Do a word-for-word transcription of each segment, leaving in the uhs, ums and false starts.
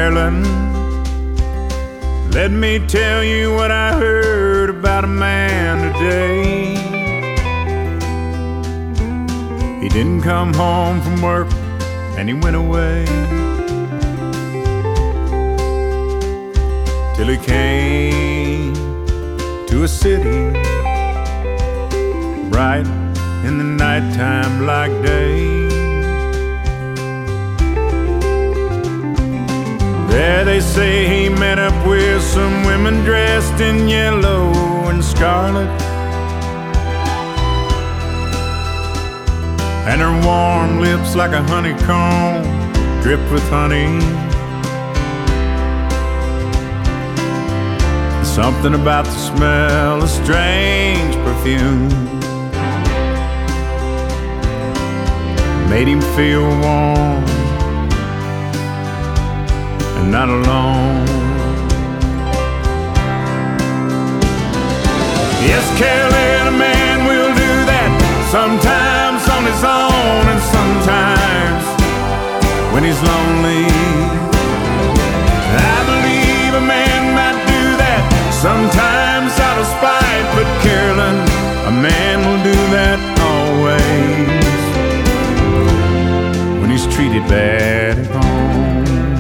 Carolyn, let me tell you what I heard about a man today. He didn't come home from work and he went away till he came to a city bright in the nighttime like day. There they say he met up with some women dressed in yellow and scarlet, and her warm lips like a honeycomb dripped with honey. Something about the smell, a strange perfume, made him feel warm and not alone. Yes, Carolyn, a man will do that, sometimes on his own and sometimes when he's lonely. I believe a man might do that, sometimes out of spite, but Carolyn, a man will do that always when he's treated bad at home.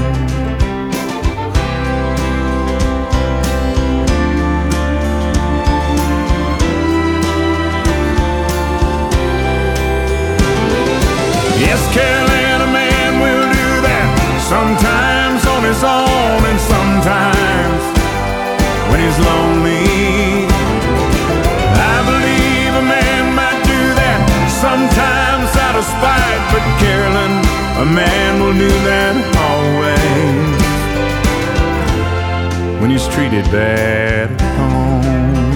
Yes, Carolyn, a man will do that, sometimes on his own and sometimes when he's lonely. I believe a man might do that, sometimes out of spite, but Carolyn, a man will do that always when he's treated bad at home.